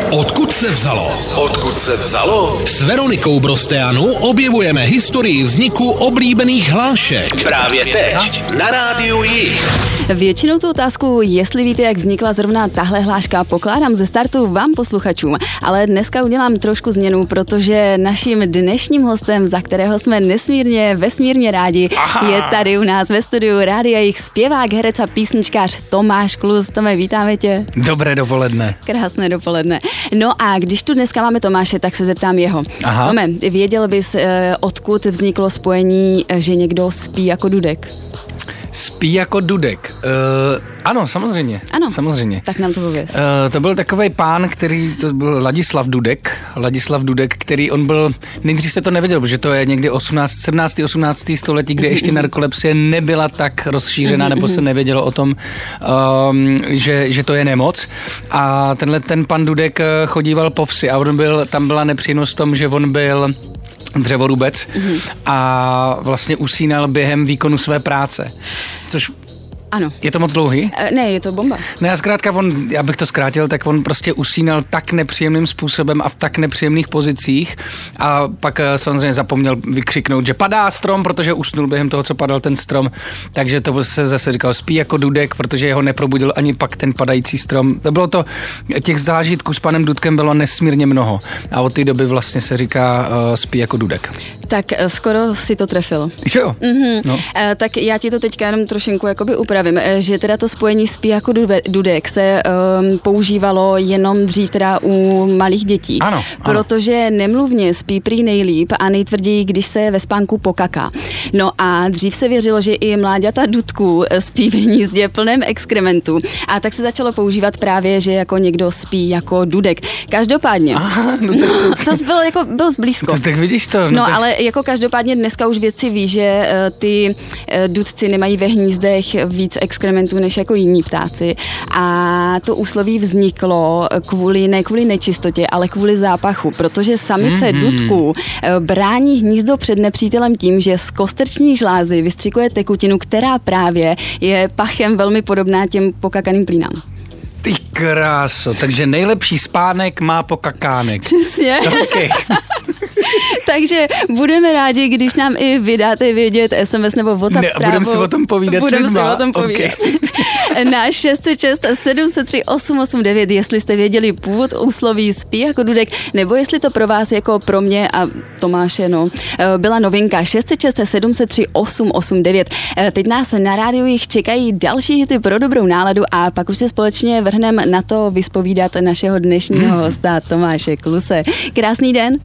Odkud se vzalo? Odkud se vzalo? S Veronikou Brosteanu objevujeme historii vzniku oblíbených hlášek. Právě teď na Rádiu Jih. Většinou tu otázku, jestli víte, jak vznikla zrovna tahle hláška, pokládám ze startu vám posluchačům, ale dneska udělám trošku změnu, protože naším dnešním hostem, za kterého jsme vesmírně rádi, je tady u nás ve studiu Rádia Jih zpěvák, herec a písničkář Tomáš Klus. Tome, vítáme tě. Dobré dopoledne. Krásné dopoledne. No a když tu dneska máme Tomáše, tak se zeptám jeho. Tome, věděl bys, odkud vzniklo spojení, že někdo spí jako Dudek? Spí jako Dudek. Ano, samozřejmě. Ano, samozřejmě. Tak nám to pověz. To byl takovej pán, to byl Ladislav Dudek, který on byl, nejdřív se to nevěděl, protože to je někdy 17. 18. století, kde ještě narkolepsie nebyla tak rozšířená, nebo se nevědělo o tom, že to je nemoc. A ten pan Dudek chodíval po vsi a tam byla nepříjemnost v tom, že on byl dřevorubec a vlastně usínal během výkonu své práce. Což ano. Je to moc dlouhý? Ne, je to bomba. No já zkrátka, já bych to zkrátil, tak on prostě usínal tak nepříjemným způsobem a v tak nepříjemných pozicích a pak samozřejmě zapomněl vykřiknout, že padá strom, protože usnul během toho, co padal ten strom, takže to se zase říkal spí jako Dudek, protože jeho neprobudil ani pak ten padající strom. To bylo to, těch zážitků s panem Dudkem bylo nesmírně mnoho a od té doby vlastně se říká spí jako Dudek. Tak skoro si to trefil. Jo. No. Tak já ti to teďka jenom trošinku jakoby upravím, že teda to spojení spí jako Dudek se používalo jenom dřív teda u malých dětí. Ano. Protože nemluvně spí prý nejlíp a nejtvrději, když se ve spánku pokaká. No a dřív se věřilo, že i mláďata Dudků spí v hnízdě plném exkrementu. A tak se začalo používat právě, že jako někdo spí jako Dudek. Každopádně. To byl zblízko. Tak vidíš to. No ale jako každopádně dneska už vědci ví, že ty dudci nemají ve hnízdech víc exkrementů než jako jiní ptáci. A to úsloví vzniklo ne kvůli nečistotě, ale kvůli zápachu, protože samice dudků brání hnízdo před nepřítelem tím, že z kosterční žlázy vystřikuje tekutinu, která právě je pachem velmi podobná těm pokakaným plínám. Ty kráso, takže nejlepší spánek má pokakánek. Přesně. Okay. Takže budeme rádi, když nám i vydáte vědět SMS nebo WhatsApp zprávu. Budeme si o tom povídat. Okay. Na 606 703 889, jestli jste věděli původ úsloví spí jako Dudek, nebo jestli to pro vás jako pro mě a Tomáše, byla novinka 606 703 889. Teď nás na rádiu Jih čekají další hity pro dobrou náladu a pak už se společně vrhneme na to vyspovídat našeho dnešního hosta Tomáše Kluse. Krásný den.